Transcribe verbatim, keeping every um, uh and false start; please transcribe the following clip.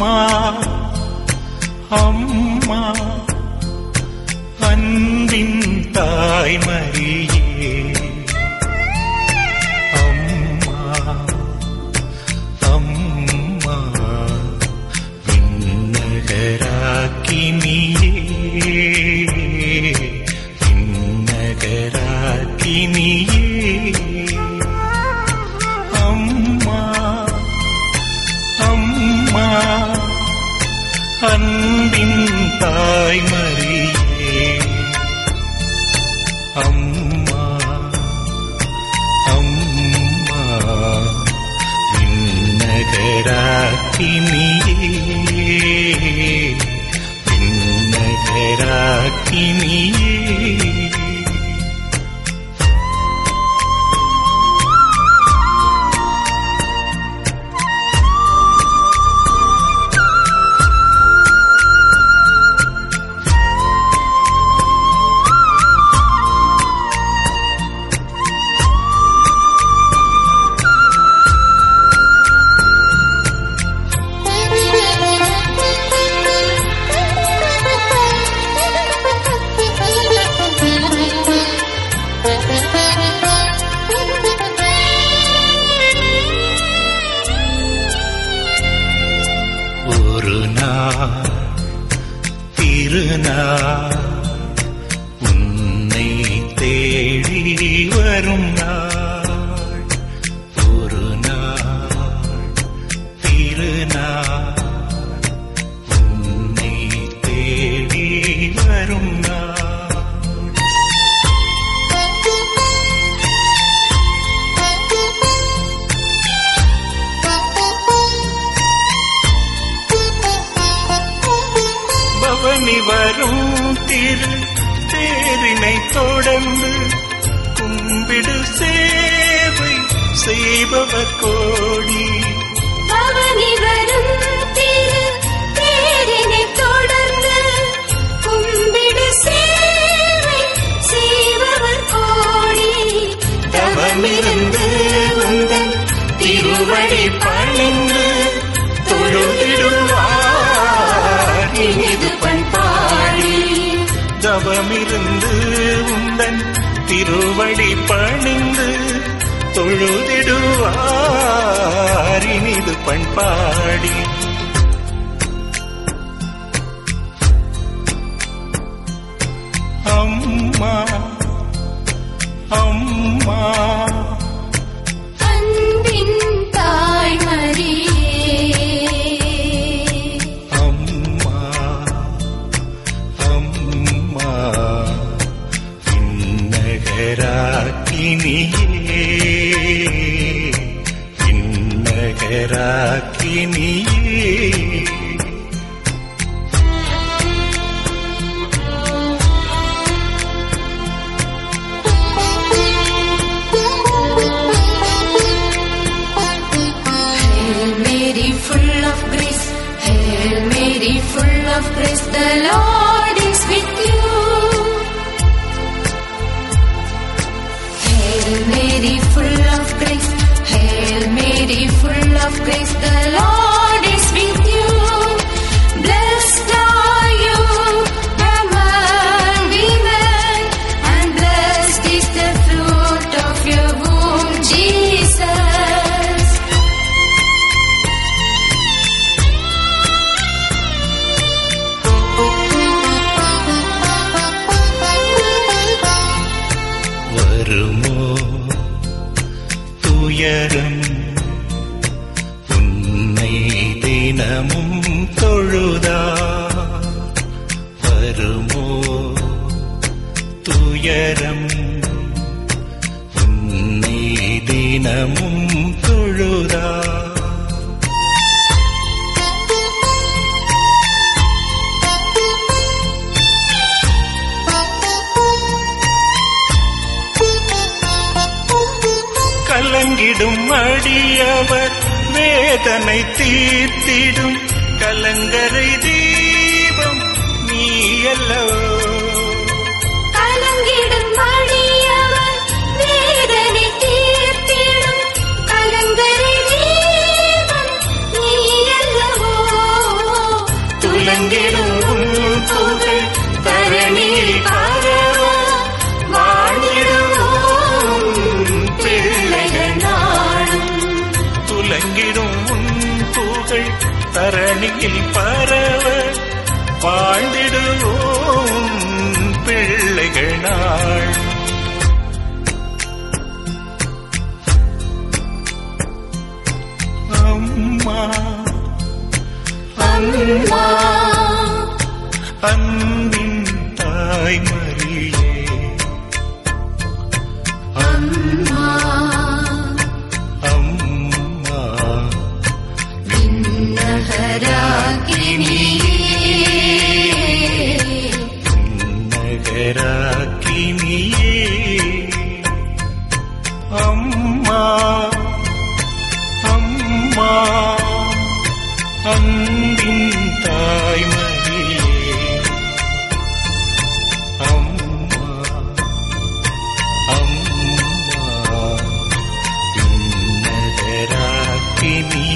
அம்மா அம்மா அன்பின் தாய்மரியே அம்மா அம்மா விண்ணகராக்கினியே விண்ணகராக்கினியே அம்மா அம்மா அன்பின் தாய்மரியே அம்மா அம்மா விண்ணகராக்கினியே விண்ணகராக்கினியே ஒரு நாள் திருநாள் உன்னை தேடி வரும் நாள் ஒரு நாள் திருநாள் உன்னை தேடி வரும் நாள் பவனி வரும் திரு தேரினை தொடர்ந்து கும்பிடு சேவை செய்பவர் கோடி பவனி வரும் திரு தேரினை தொடர்ந்து கும்பிடு சேவை செய்பவர் கோடி தவமிருந்து உந்தன் திருவடி பணிந்து தொழுதிடுவார் இனிது பண்பாடி தவமிருந்து உந்தன் திருவடி பணிந்து தொழுதிடுவார் இனிது பண்பாடி அம்மா அம்மா அன்பின் தாய்மரியே அம்மா அம்மா விண்ணகராக்கினியே விண்ணகராக்கினியே full of grace, Hail Mary, full of grace, the Lord is with you. Hail Mary, full of grace, Hail Mary, full of grace, the Lord is with you. Blessed are you among women, and blessed is the fruit of your womb, Jesus. வருமோ துயரம் உன்னை தினமும் தொழுதா வருமோ துயரம் உன்னை தினமும் தொழுதா கலங்கிடும் அடியவர் வேதனை தீர்த்திடும் கலங்கரை தீபம் நீ அல்லவோ கலங்கிடும் அடியவர் வேதனை தீர்த்திடும் கலங்கரை தீபம் நீ அல்லவோ துலங்கிடும் உன் புகழ் தரணியில் பரவ வாழ்ந்திடுவோம் பிள்ளைகள் நாடும். துலங்கிடும் உன் புகழ் தரணியில் பரவ வாழ்ந்திடுவோம் பிள்ளைகள் நாடும். அம்மா அம்மா அன்பின் தாய் மரியே, அம்மா அம்மா விண்ணகராக்கினியே, நகராக்கினியே. அம்மா அம்மா அன்பின் தாய் மரியே, அம்மா அம்மா நகராக்கினியே.